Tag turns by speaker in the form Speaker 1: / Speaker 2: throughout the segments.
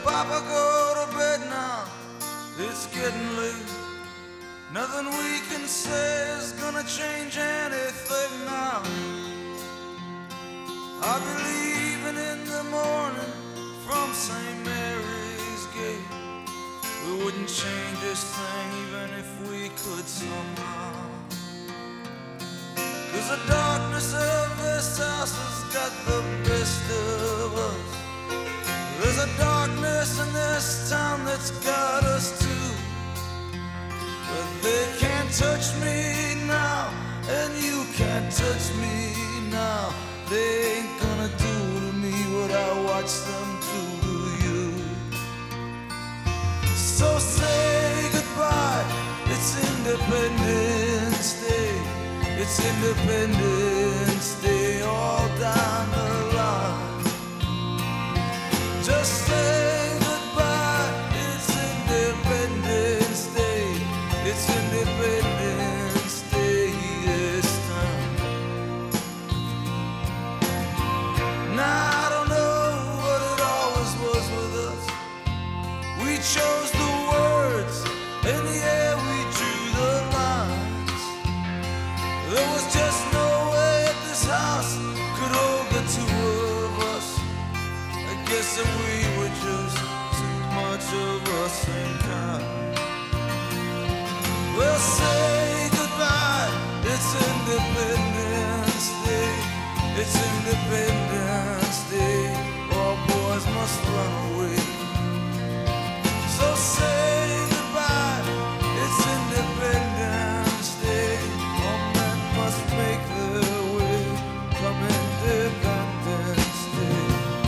Speaker 1: Papa, go to bed now. It's getting late. Nothing we can say is gonna change anything now. I'll be leaving in the morning from St. Mary's Gate. We wouldn't change this thing even if we could somehow. 'Cause the darkness of this house has got the best of us. There's a darkness in this town that's got us too. But they can't touch me now, and you can't touch me now. They ain't gonna do to me what I watch them do to you. So say goodbye, it's Independence Day. It's Independence Day all down the line. Just say goodbye, it's Independence Day. It's Independence Day this time. Now I don't know what it always was with us. We chose the words, and yeah, we drew the lines. There was just no way that this house could hold the two of us. I guess that we were just too much of the same kind. Well, say goodbye, it's Independence Day. It's Independence Day. All boys must run away. So say goodbye, it's Independence Day. All men must make their way. Come Independence Day.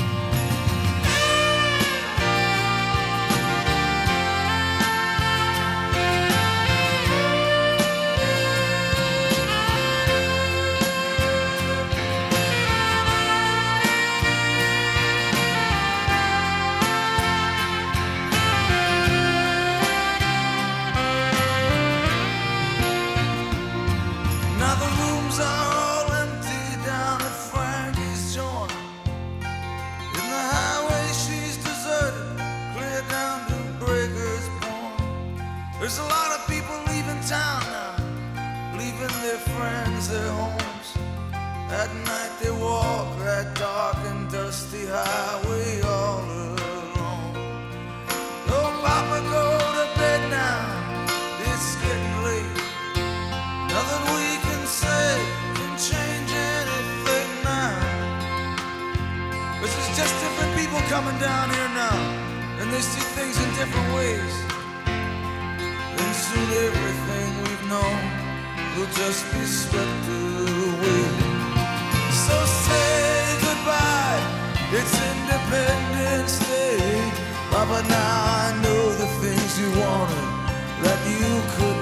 Speaker 1: Now the rooms are all empty down at Frankie's joint. In the highway she's deserted, clear down to Breaker's Point. There's a lot of people leaving town now, leaving their friends, their homes. At night they walk that dark and dusty highway all alone. Oh, Papa, go to bed now, it's getting late. Nothing we can say can change anything now. 'Cause it's just different people coming down here now, and they see things in different ways. And soon everything we've known will just be swept away. So say goodbye, it's Independence Day. Papa, now I know the things you wanted that you could